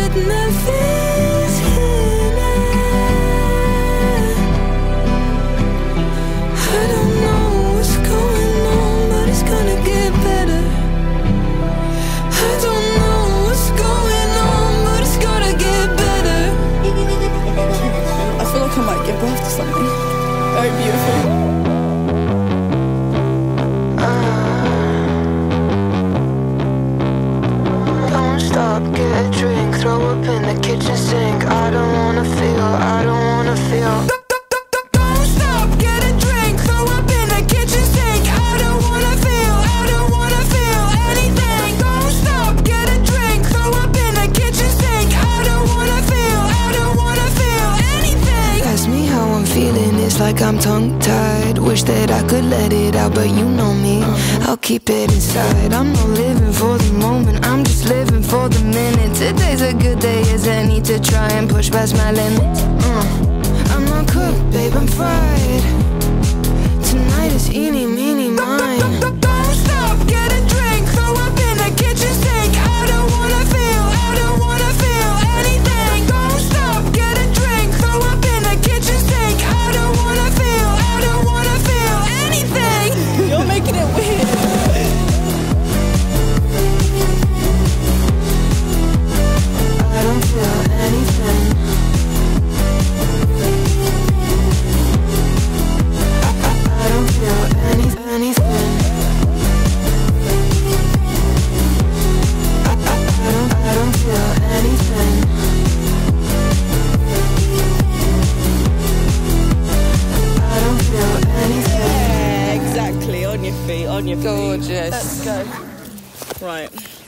nothing's here. I don't know what's going on, but it's gonna get better. I don't know what's going on, but it's gonna get better. I feel like I might give birth to something very beautiful. Don't stop, get a drink, throw up in the kitchen sink. I don't wanna feel, I don't wanna feel. Don't stop, get a drink, throw up in the kitchen sink. I don't wanna feel, I don't wanna feel anything. Don't stop, get a drink, throw up in the kitchen sink. I don't wanna feel, I don't wanna feel anything. Ask me how I'm feeling, it's like I'm tongue-tied. Wish that I could let it out, but you know me, I'll keep it inside. I'm not living for the moment, I'm just living for the minute. Today's a good day as any to try and push past my limits. I'm not cooked, babe, I'm fried. Tonight is eeny, meeny, mine. Don't stop, get a drink, throw up in the kitchen sink. I don't wanna feel, I don't wanna feel anything. Don't stop, get a drink, throw up in the kitchen sink. I don't wanna feel, I don't wanna feel anything. You're making it weird. I don't feel anything. I don't feel anything. I don't feel anything. I don't feel anything. Yeah, exactly. On your feet, on your feet. Gorgeous. Let's go. Right.